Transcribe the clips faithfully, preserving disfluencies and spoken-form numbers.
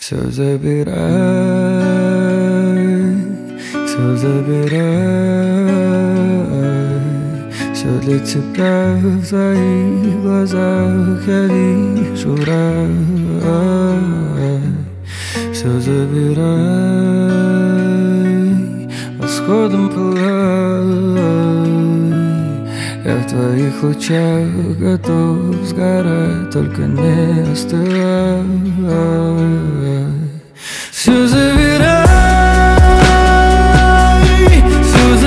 Все забирай, все забирай, все для тебя в твоих глазах я вижу рай. Все забирай, восходом пылай. Я в твоих лучах готов сгорать, только не остывай. Все забирай, все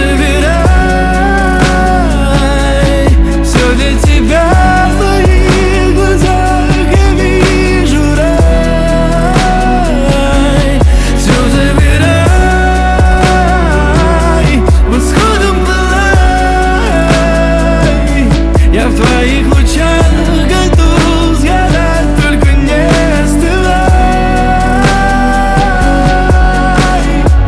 забирай, все для тебя в твоих глазах я вижу рай. Все забирай, восходом пылай. Я в твоих лучах готов сгорать, только не остывай.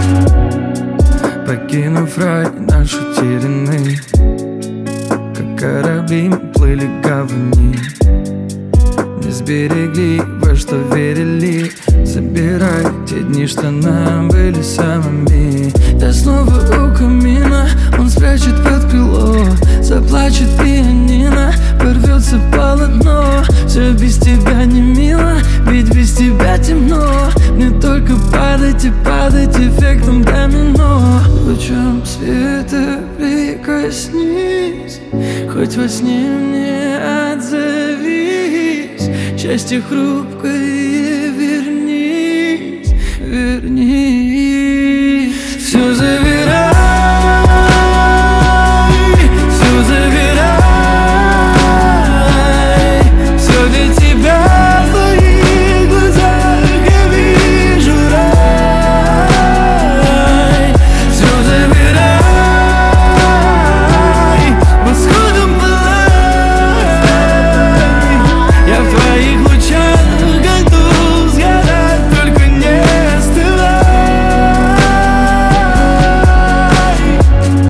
Покинув рай наш утерянный, как корабли мы плыли к гавани. Не сберегли, во что верили. Забирай те дни, что нам были самыми. Я снова у камина, он спрячет под крыло. Заплачет пианино, порвется полотно. Все без тебя не мило, ведь без тебя темно. Мне только падать и падать эффектом домино. Лучом света прикоснись, хоть во сне мне отзовись. Счастье хрупкое